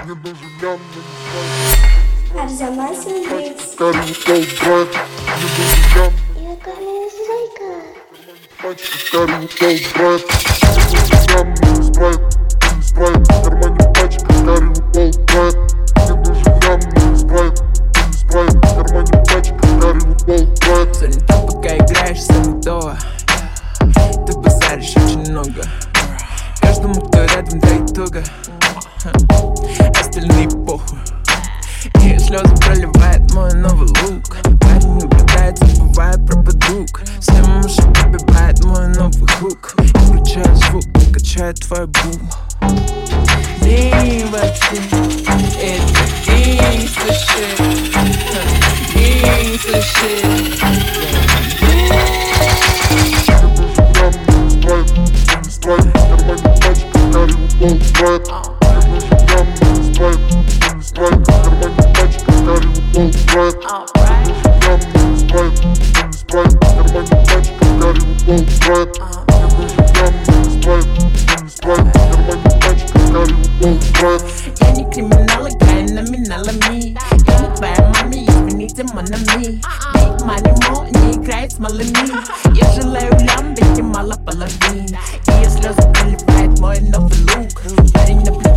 Арзамас Андрейс. И какая зайка. Занята, пока играешь солидоа. Ты базаришь очень много. Каждому, кто рядом, да и туго. Остальные похуй. И слезы проливает мой новый лук. Парень наблюдает, забывает про подруг. Сниму шаг, побивает мой новый хук. И включаю звук, качает твой бум. Девочки, это гейнстер shit. Гейнстер shit. Я не криминал, играю номиналами. Я не твоя мама, извините, монами. Big money more, не играет с малыми. Я желаю лям, ведь и мало половин. И слезы проливает мой новый лук. Парень наблюдает.